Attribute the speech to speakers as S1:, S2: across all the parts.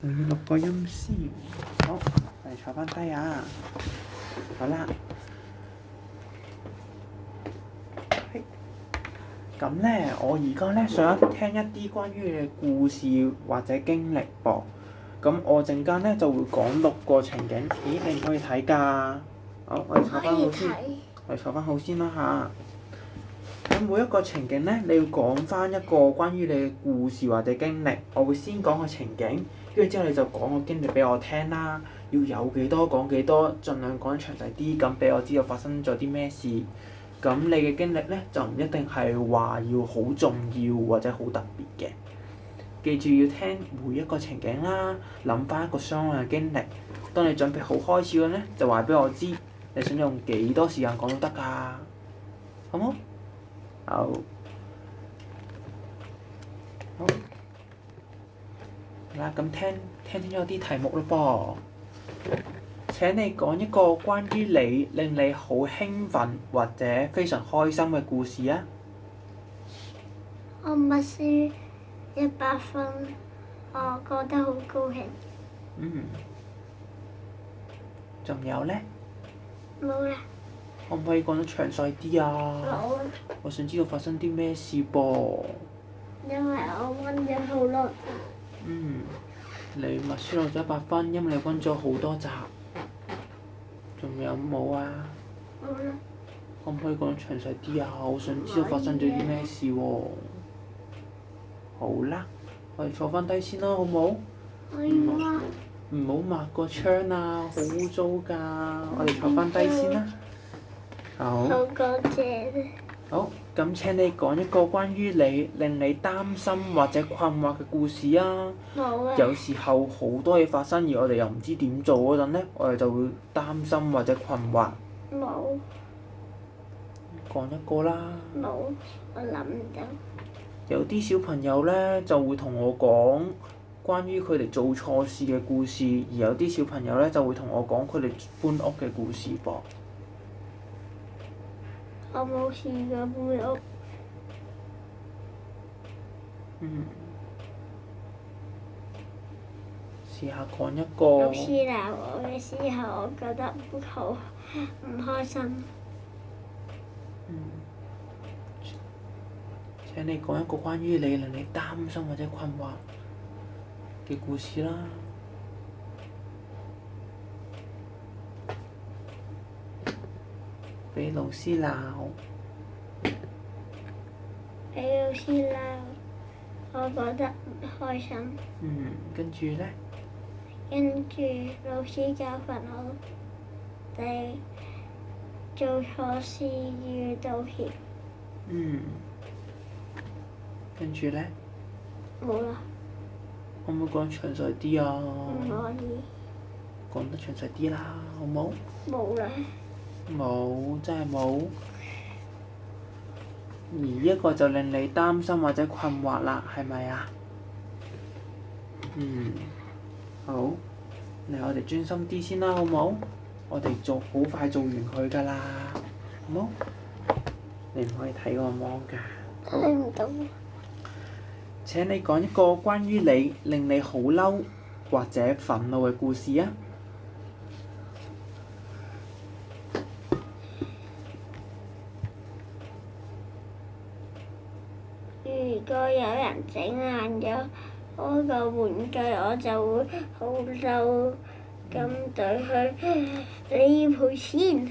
S1: 我要錄個音先。好，我哋坐翻低啊。好啦。咁咧，我而家咧想聽一啲關於你嘅故事或者經歷噃。咁我陣間咧就會講6個情景。咦，你唔可以睇㗎？好，我哋坐翻好先。我哋坐翻好先啦嚇。咁每一個情景咧，你要講翻一個關於你嘅故事或者經歷。我會先講個情景，跟住之後你就講個經歷俾我聽啦。要有幾多講幾多，盡量講得詳細啲，咁俾我知道發生咗啲咩事。咁你嘅經歷咧就唔一定係話要好重要或者好特別嘅。記住要聽每一個情景啦，諗翻一個相關嘅經歷。當你準備好開始嗰陣咧，就話俾我知，你想用幾多時間講都得㗎，好冇？好。好啦，咁聽咗啲題目咯噃。請你講一個關於你令你好興奮或者非常開心嘅故事啊！
S2: 我默書100分，我覺得好高興。
S1: 仲有咧？
S2: 冇啦。
S1: 可唔可以講得詳細啲啊？
S2: 冇。
S1: 我想知道發生啲咩事噃。
S2: 因為我温咗好多集。
S1: 你默書攞咗100分，因為你温咗好多集。仲有冇啊？
S2: 冇啦。
S1: 可唔可以講得詳細啲啊？我想知道發生咗啲咩事喎。好啦，我哋坐翻低先啦，好冇？
S2: 可以嗎？
S1: 唔好抹個窗啊，好污糟㗎！我哋坐翻低先啦。好。
S2: 好乾淨。
S1: 好，咁請你講一個關於你令你擔心或者困惑嘅故事啊。
S2: 冇啊。
S1: 有時候好多嘢發生，而我哋又唔知點做嗰陣咧，我哋就會擔心或者困惑。
S2: 冇。
S1: 講一個啦。
S2: 冇，我諗唔到。
S1: 有啲小朋友咧就會同我講關於佢哋做錯事嘅故事，而有啲小朋友咧就會同我講佢哋搬屋嘅故事噃。
S2: 我冇試過搬屋。
S1: 試下講一個。
S2: 老師鬧我嘅時候，我覺得好唔開心。
S1: 請你講一個關於你令你擔心或者困惑嘅故事啦。俾老師鬧。
S2: 俾老師鬧，我覺得唔開心。
S1: 跟住咧？
S2: 跟住老師教訓我哋做錯事要道歉。
S1: 跟住咧？
S2: 冇啦。
S1: 可唔可以講詳細啲啊？
S2: 唔可以。
S1: 講得詳細啲啦，好冇？
S2: 冇啦。
S1: 冇，真係冇。而一個就令你擔心或者困惑啦，係咪啊？好。嚟，我哋專心啲先啦，好冇？我哋好快做完佢㗎啦，好冇？你唔可以睇個芒㗎。
S2: 睇唔到。
S1: 請你講一個關於你令你好嬲或者憤怒嘅故事啊！
S2: 如果有人整爛咗我個玩具，我就會好嬲，咁對佢，你要賠錢。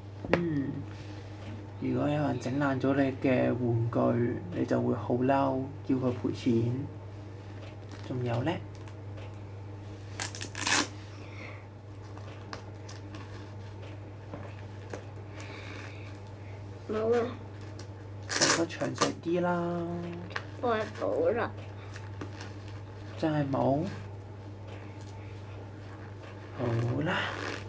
S1: 如果有人整爛咗你嘅玩具，你就會好嬲，叫佢賠錢。仲有咧？
S2: 冇啦。
S1: 講得詳細啲啦。
S2: 我係冇啦。
S1: 真係冇？好啦。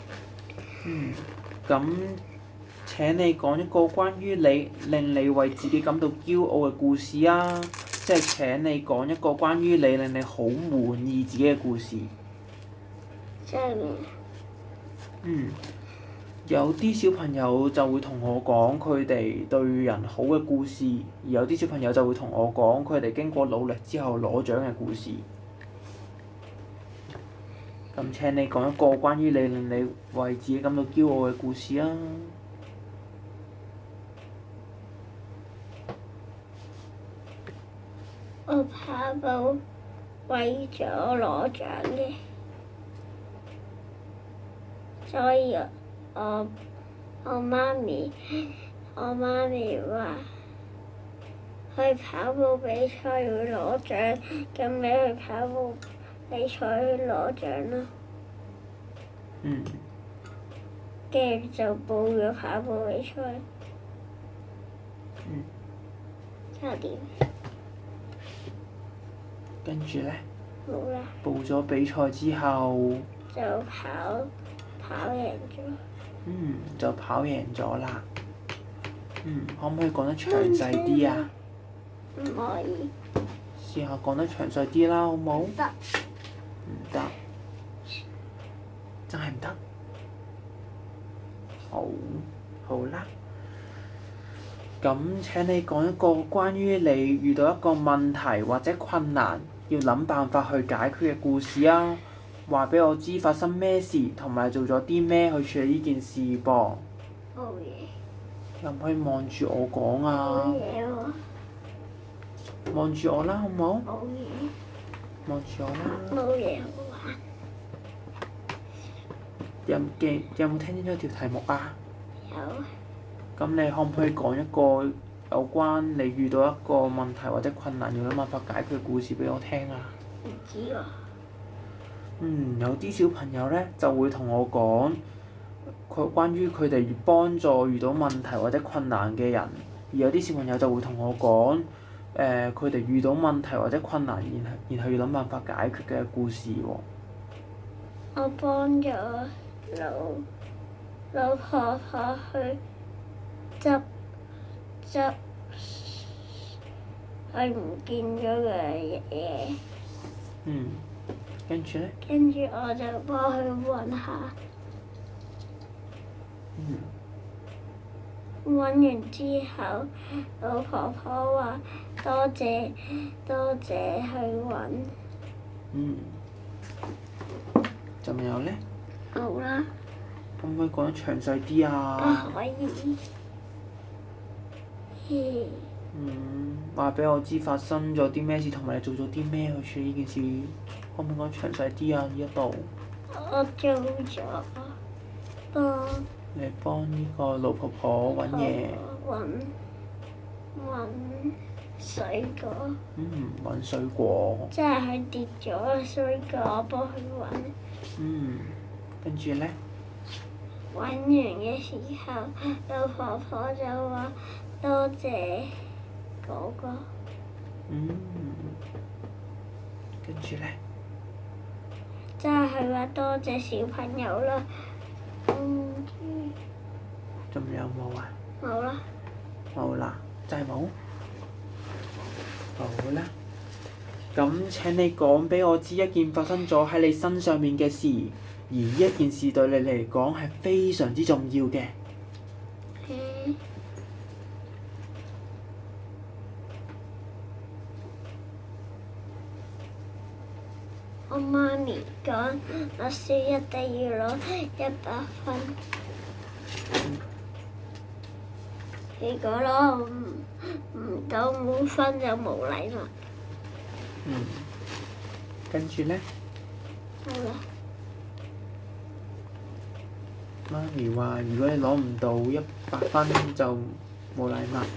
S1: 咁請你講一個關於你令你為自己感到驕傲嘅故事啊！即係請你講一個關於你令你好滿意自己嘅故事。
S2: 即係咩？
S1: 有啲小朋友就會同我講佢哋對人好嘅故事，而有啲小朋友就會同我講佢哋經過努力之後攞獎嘅故事。 咁請你講一個關於你令你為自己感到驕傲嘅故事啊！
S2: 我跑步為咗攞獎嘅，所以我媽咪話去跑步比賽要攞獎，咁你去跑步比賽去攞獎啦。
S1: 嗯。
S2: 跟住就報咗跑步比賽。
S1: 嗯。
S2: 之後點？
S1: 跟住咧？
S2: 冇啦。
S1: 報咗比賽之後。
S2: 就跑贏咗。
S1: 就跑贏咗啦。可唔可以講得詳細啲啊？
S2: 唔可以。
S1: 試下講得詳細啲啦，好冇？
S2: 唔得。
S1: 唔得。真係唔得。好啦。咁請你講一個關於你遇到一個問題或者困難，要諗辦法去解決嘅故事啊！話俾我知發生咩事，同埋做咗啲咩去處理呢件事噃。
S2: 冇嘢。
S1: 可唔可以望住我講啊？
S2: 冇嘢喎。
S1: 望住我啦，好冇？
S2: 冇嘢。
S1: 望住我啦。
S2: 冇嘢好玩。
S1: 有冇聽清楚條題目啊？
S2: 有。
S1: 咁你可唔可以講一個有關你遇到一個問題或者困難要諗辦法解決嘅故事俾我聽啊？
S2: 唔知喎。
S1: 有啲小朋友咧就會同我講關於佢哋幫助遇到問題或者困難嘅人，而有啲小朋友就會同我講佢哋遇到問題或者困難，然後要諗辦法解決嘅故事喎。
S2: 我幫咗老婆婆去執佢唔見咗嘅嘢。
S1: 跟住咧？
S2: 跟住我就幫佢揾下。揾完之後，老婆婆話多謝去揾。
S1: 仲有咧？
S2: 好啦。
S1: 可唔可以講得詳細啲啊？
S2: 不可以。
S1: 話俾我知發生咗啲咩事，同埋你做咗啲咩去處理呢件事，可唔可以講詳細啲啊？呢一度。
S2: 我做咗
S1: 你幫呢個老婆婆揾嘢。
S2: 揾水果。
S1: 揾水果。
S2: 即係佢跌咗水果，我幫佢揾。
S1: 跟住咧？
S2: 揾完嘅時候，老婆婆就話多謝哥哥。
S1: 跟住咧？
S2: 即係佢話多謝小朋友啦。
S1: 仲有冇啊？
S2: 冇啦。
S1: 冇啦，真係冇？好啦。咁請你講俾我知一件發生咗喺你身上面嘅事，而呢一件事對你嚟講係非常之重要嘅。
S2: 我媽咪講我書一定要攞100分。如果攞唔到滿分就冇禮物。
S1: 跟住咧？
S2: 好啦。
S1: 媽咪話：如果你攞唔到100分就冇禮物。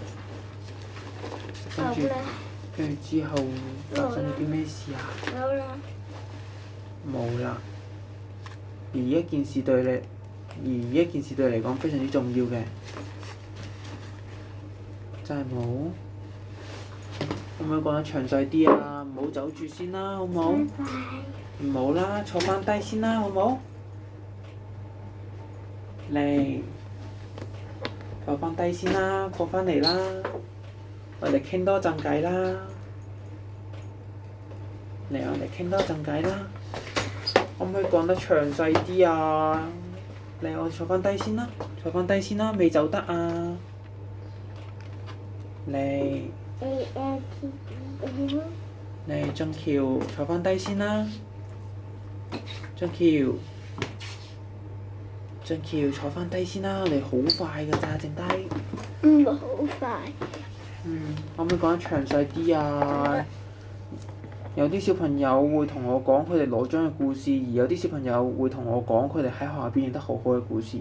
S1: 跟住之後發生咗啲咩事啊？
S2: 冇啦。
S1: 冇啦。而一件事對你嚟講非常之重要嘅，真係冇？可唔可以講得詳細啲啊？唔好走住先啦，好冇？
S2: 拜拜。
S1: 唔好啦，坐翻低先啦，好冇？嚟，坐翻低先啦，過翻嚟啦，我哋傾多陣偈啦。嚟，我哋傾多陣偈啦。可唔可以講得詳細啲啊？嚟，我哋坐翻低先啦，坐翻低先啦，未走得啊？嚟，嚟，俊橋，坐翻低先啦。 張橋，張橋坐翻低先啦，你好快㗎咋，剩低。
S2: 唔好快。
S1: 可唔可以講得詳細啲啊？有啲小朋友會同我講佢哋攞獎嘅故事，而有啲小朋友會同我講佢哋喺學校表現得好好嘅故事。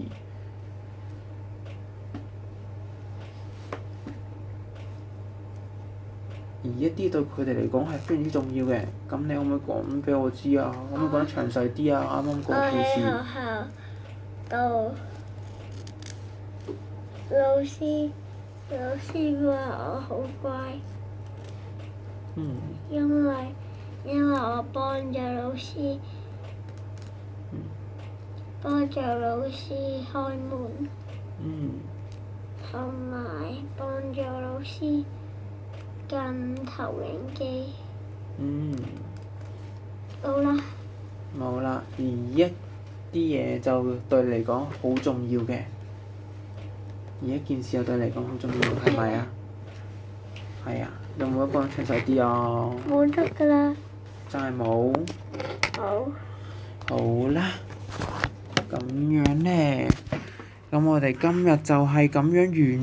S1: 而一啲對佢哋嚟講係非常之重要嘅，咁你可唔可以講俾我知啊？可唔可以講得詳細啲啊？啱啱嗰個故事。
S2: 我喺學校度，老師話我好乖。因為我幫咗老師，開門。同埋幫咗老師跟投影機。好啦。
S1: 冇啦，而一啲嘢就對你嚟講好重要嘅，而一件事又對你嚟講好重要，係咪啊？係啊，有冇一個講詳細啲啊？
S2: 冇得㗎啦。
S1: 真係冇。
S2: 好。
S1: 好啦，咁樣咧，咁我哋今日就係咁樣完。